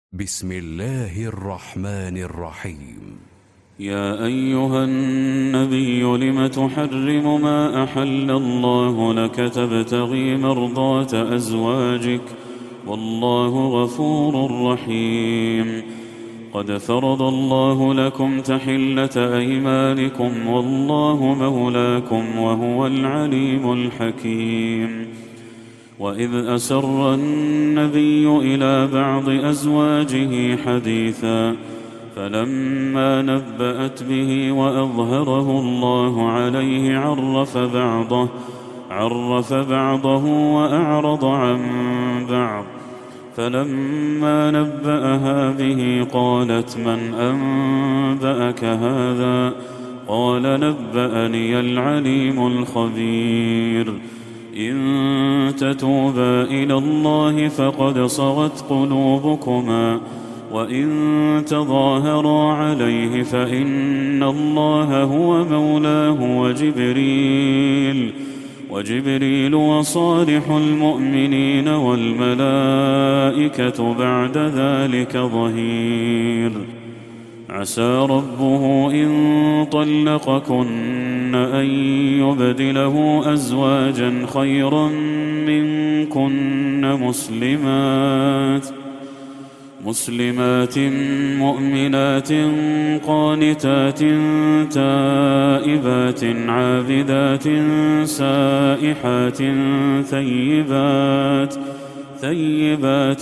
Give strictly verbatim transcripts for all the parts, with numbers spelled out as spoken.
بسم الله الرحمن الرحيم. يا أيها النبي لم تحرم ما أحل الله لك تبتغي مرضات أزواجك والله غفور رحيم. قد فرض الله لكم تحلة أيمانكم والله مولاكم وهو العليم الحكيم. وإذ أسر النبي إلى بعض أزواجه حديثا فلما نبأت به وأظهره الله عليه عرف بعضه عرف بعضه وأعرض عن بعض. فلما نبأها به قالت من أنبأك هذا؟ قال نبأني العليم الخبير. إن تتوبا إلى الله فقد صغت قلوبكما وإن تظاهرا عليه فإن الله هو مولاه وجبريل وجبريل وصالح المؤمنين والملائكة بعد ذلك ظهير. عسى ربه إن طلقكن أن يبدله أزواجا خيرا منكن مسلمات مسلمات مؤمنات قانتات تائبات عابدات سائحات ثيبات ثيبات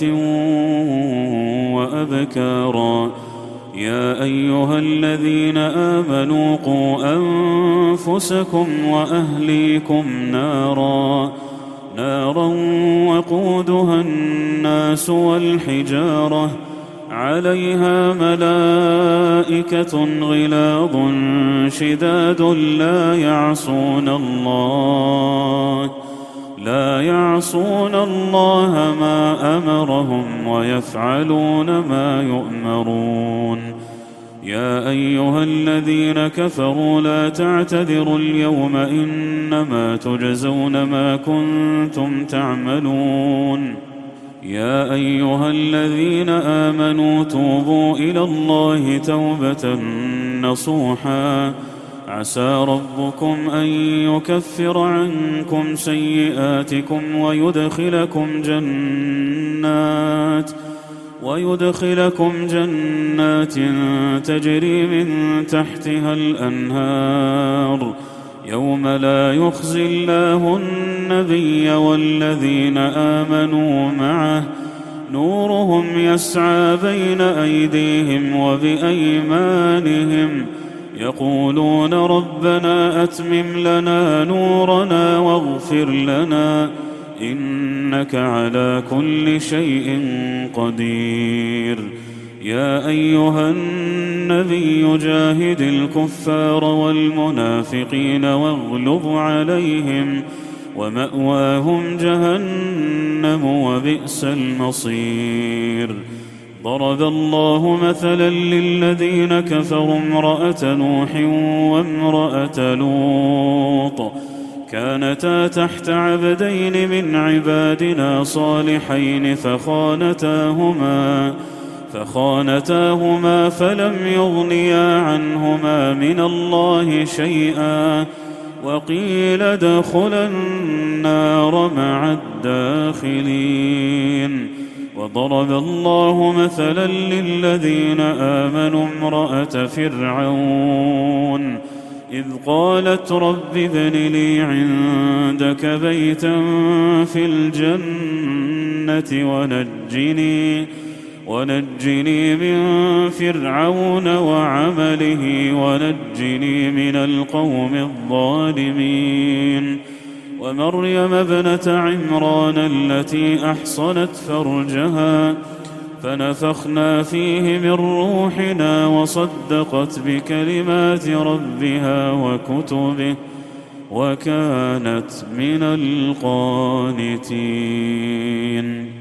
وأبكارا. يا أيها الذين آمنوا قوا أنفسكم وأهليكم نارا نارا وقودها الناس والحجارة عليها ملائكة غلاظ شداد لا يعصون الله لا يعصون الله ما أمرهم ويفعلون ما يؤمرون. يا أيها الذين كفروا لا تعتذروا اليوم إنما تجزون ما كنتم تعملون. يا أيها الذين آمنوا توبوا إلى الله توبة نصوحا عسى ربكم أن يكفر عنكم سيئاتكم ويدخلكم جنات ويدخلكم جنات تجري من تحتها الأنهار يوم لا يخزي الله النبي والذين آمنوا معه نورهم يسعى بين أيديهم وبأيمانهم يقولون ربنا أتمم لنا نورنا واغفر لنا إنك على كل شيء قدير. يا أيها النبي جاهد الكفار والمنافقين واغلظ عليهم ومأواهم جهنم وبئس المصير. ضرب الله مثلا للذين كفروا امرأة نوح وامرأة لوط كانتا تحت عبدين من عبادنا صالحين فخانتاهما فخانتاهما فلم يغنيا عنهما من الله شيئا وقيل ادخلا النار مع الداخلين. وضرب الله مثلا للذين آمنوا امرأة فرعون إذ قالت رب ابن لي عندك بيتا في الجنة ونجني ونجني من فرعون وعمله ونجني من القوم الظالمين. ومريم ابنة عمران التي أحصنت فرجها فنفخنا فيه من روحنا وصدقت بكلمات ربها وكتبه وكانت من القانتين.